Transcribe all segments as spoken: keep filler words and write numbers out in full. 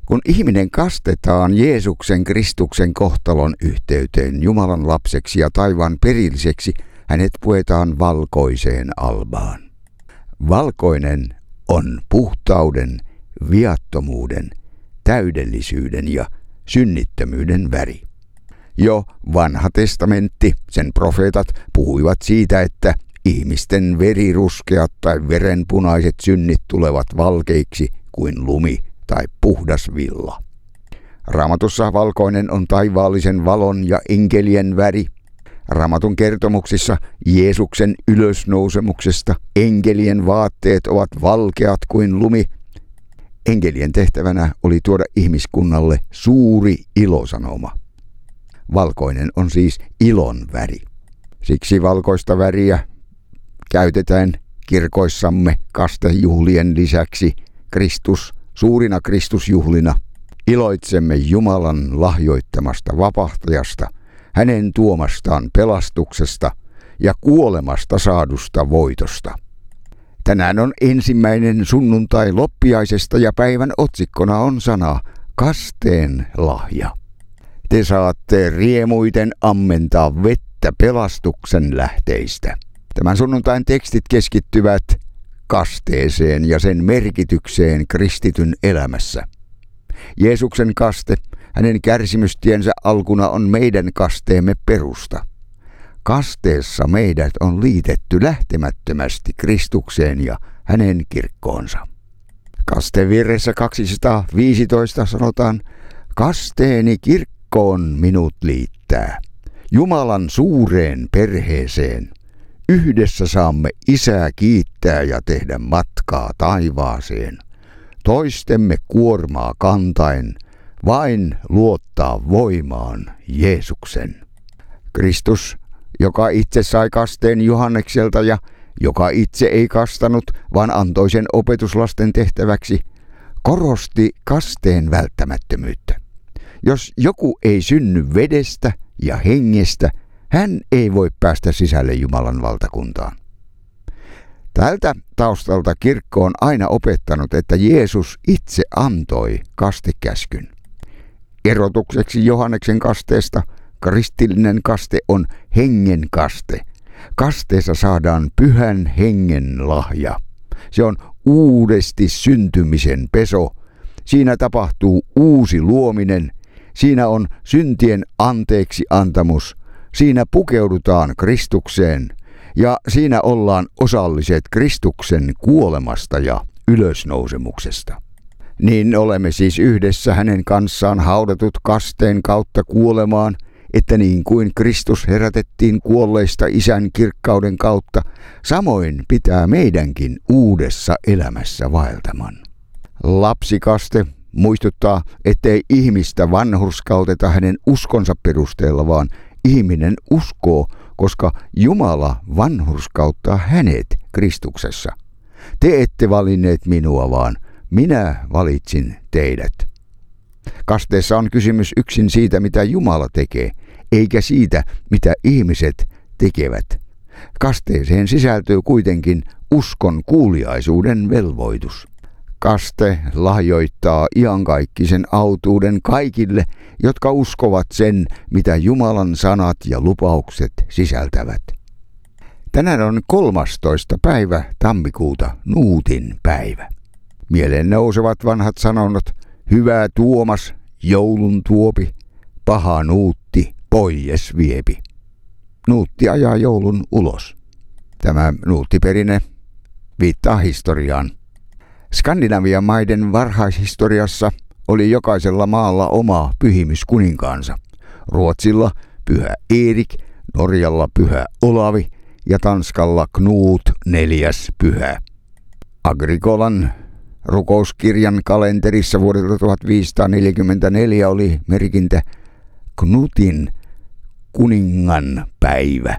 Kun ihminen kastetaan Jeesuksen Kristuksen kohtalon yhteyteen Jumalan lapseksi ja taivaan perilliseksi, hänet puetaan valkoiseen albaan. Valkoinen on puhtauden, viattomuuden, täydellisyyden ja synnittömyyden väri. Jo vanha testamentti, sen profeetat puhuivat siitä, että ihmisten veriruskeat tai verenpunaiset synnit tulevat valkeiksi kuin lumi tai puhdas villa. Raamatussa valkoinen on taivaallisen valon ja enkelien väri. Raamatun kertomuksissa Jeesuksen ylösnousemuksesta enkelien vaatteet ovat valkeat kuin lumi. Enkelien tehtävänä oli tuoda ihmiskunnalle suuri ilosanoma. Valkoinen on siis ilon väri. Siksi valkoista väriä käytetään kirkoissamme kastejuhlien lisäksi Kristus suurina Kristusjuhlina. Iloitsemme Jumalan lahjoittamasta vapahtajasta, hänen tuomastaan pelastuksesta ja kuolemasta saadusta voitosta. Tänään on ensimmäinen sunnuntai loppiaisesta ja päivän otsikkona on sana kasteen lahja. Te saatte riemuiten ammentaa vettä pelastuksen lähteistä. Tämän sunnuntain tekstit keskittyvät kasteeseen ja sen merkitykseen kristityn elämässä. Jeesuksen kaste, hänen kärsimystiensä alkuna on meidän kasteemme perusta. Kasteessa meidät on liitetty lähtemättömästi Kristukseen ja hänen kirkkoonsa. Kastevirressä kaksisataaviisitoista sanotaan, kasteeni kirkkoon minut liittää, Jumalan suureen perheeseen. Yhdessä saamme Isää kiittää ja tehdä matkaa taivaaseen. Toistemme kuormaa kantain, vain luottaa voimaan Jeesuksen. Kristus, joka itse sai kasteen Johannekselta ja joka itse ei kastanut, vaan antoi sen opetuslasten tehtäväksi, korosti kasteen välttämättömyyttä. Jos joku ei synny vedestä ja hengestä, hän ei voi päästä sisälle Jumalan valtakuntaan. Tältä taustalta kirkko on aina opettanut, että Jeesus itse antoi kastekäskyn. Erotukseksi Johanneksen kasteesta kristillinen kaste on hengen kaste. Kasteessa saadaan pyhän hengen lahja. Se on uudesti syntymisen peso. Siinä tapahtuu uusi luominen. Siinä on syntien anteeksi antamus. Siinä pukeudutaan Kristukseen ja siinä ollaan osalliset Kristuksen kuolemasta ja ylösnousemuksesta. Niin olemme siis yhdessä hänen kanssaan haudatut kasteen kautta kuolemaan, että niin kuin Kristus herätettiin kuolleista Isän kirkkauden kautta, samoin pitää meidänkin uudessa elämässä vaeltaman. Lapsikaste muistuttaa, ettei ihmistä vanhurskauteta hänen uskonsa perusteella, vaan ihminen uskoo, koska Jumala vanhurskauttaa hänet Kristuksessa. Te ette valinneet minua, vaan minä valitsin teidät. Kasteessa on kysymys yksin siitä, mitä Jumala tekee, eikä siitä, mitä ihmiset tekevät. Kasteeseen sisältyy kuitenkin uskon kuuliaisuuden velvoitus. Kaste lahjoittaa iankaikkisen autuuden kaikille, jotka uskovat sen, mitä Jumalan sanat ja lupaukset sisältävät. Tänään on kolmastoista päivä tammikuuta, Nuutin päivä. Mieleen nousevat vanhat sanonnat, hyvä Tuomas, joulun tuopi, paha Nuutti, poies viepi. Nuutti ajaa joulun ulos. Tämä nuuttiperinne viittaa historiaan. Skandinavian maiden varhaishistoriassa oli jokaisella maalla oma pyhimyskuninkaansa. Ruotsilla pyhä Erik, Norjalla pyhä Olavi ja Tanskalla Knut neljäs pyhä. Agricolan rukouskirjan kalenterissa vuodelta tuhatviisisataaneljäkymmentäneljä oli merkintä Knutin kuningan päivä.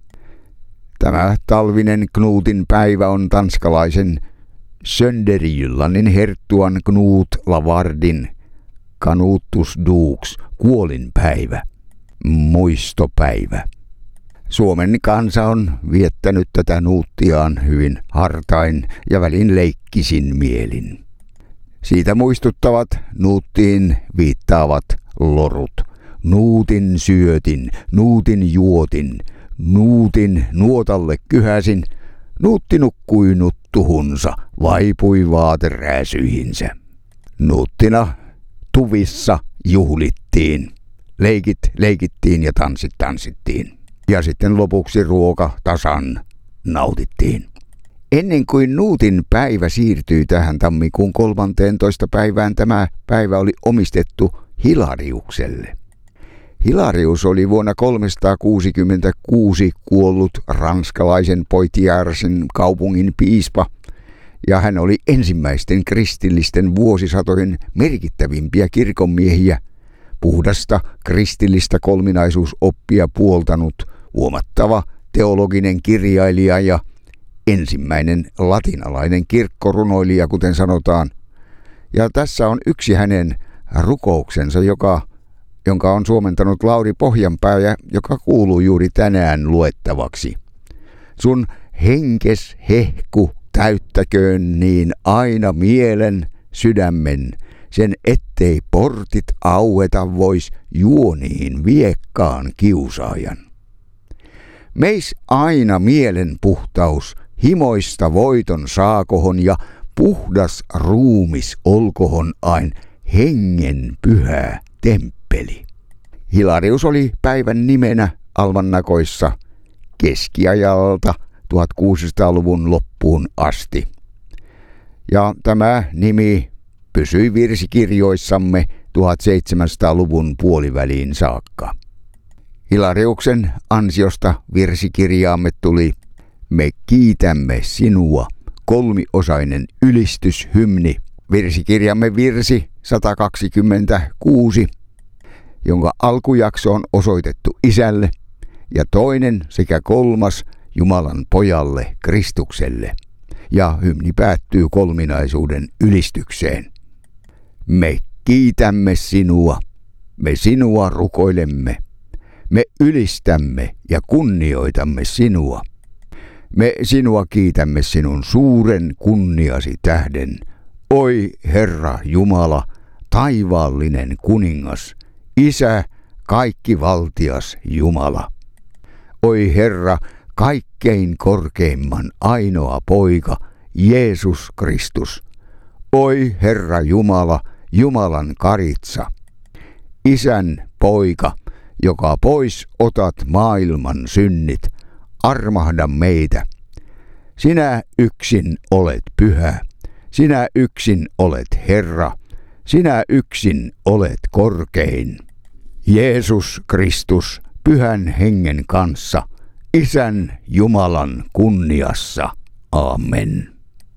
Tämä talvinen Knutin päivä on tanskalaisen Sönderjyllannin herttuan Knut Lavardin Canutus Dux kuolinpäivä, muistopäivä. Suomen kansa on viettänyt tätä nuuttiaan hyvin hartain ja välin leikkisin mielin. Siitä muistuttavat nuuttiin viittaavat lorut. Nuutin syötin, nuutin juotin, nuutin nuotalle kyhäsin, nuutti nukkui nuttuhunsa, vaipui vaaterääsyihinsä. Nuuttina tuvissa juhlittiin, leikit leikittiin ja tanssit tanssittiin. Ja sitten lopuksi ruoka tasan nautittiin. Ennen kuin Nuutin päivä siirtyi tähän tammikuun kolmanteentoista päivään, tämä päivä oli omistettu Hilariukselle. Hilarius oli vuonna kolmesataakuusikymmentäkuusi kuollut ranskalaisen Poitiarsin kaupungin piispa, ja hän oli ensimmäisten kristillisten vuosisatojen merkittävimpiä kirkonmiehiä, puhdasta kristillistä kolminaisuusoppia puoltanut, huomattava teologinen kirjailija ja ensimmäinen latinalainen kirkkorunoilija, kuten sanotaan. Ja tässä on yksi hänen rukouksensa, joka, jonka on suomentanut Lauri Pohjanpää ja joka kuuluu juuri tänään luettavaksi. Sun henkes hehku täyttäköön niin aina mielen sydämen, sen ettei portit aueta vois juoniin viekkaan kiusaajan. Meis aina mielen puhtaus himoista voiton saakohon ja puhdas ruumis olkohon ain hengen pyhä temppeli. Hilarius oli päivän nimenä almanakoissa keskiajalta tuhatkuusisataaluvun loppuun asti. Ja tämä nimi pysyi virsikirjoissamme tuhatseitsemänsataaluvun puoliväliin saakka. Hilariuksen ansiosta virsikirjaamme tuli Me kiitämme sinua, kolmiosainen ylistyshymni. Virsikirjamme virsi sata kaksikymmentäkuusi, jonka alkujakso on osoitettu Isälle ja toinen sekä kolmas Jumalan pojalle Kristukselle. Ja hymni päättyy kolminaisuuden ylistykseen. Me kiitämme sinua, me sinua rukoilemme. Me ylistämme ja kunnioitamme sinua. Me sinua kiitämme sinun suuren kunniasi tähden. Oi Herra Jumala, taivaallinen kuningas, Isä, kaikki valtias Jumala. Oi Herra, kaikkein korkeimman ainoa poika, Jeesus Kristus. Oi Herra Jumala, Jumalan karitsa, Isän poika, joka pois otat maailman synnit, armahda meitä. Sinä yksin olet pyhä, sinä yksin olet Herra, sinä yksin olet korkein. Jeesus Kristus pyhän hengen kanssa, Isän Jumalan kunniassa. Amen.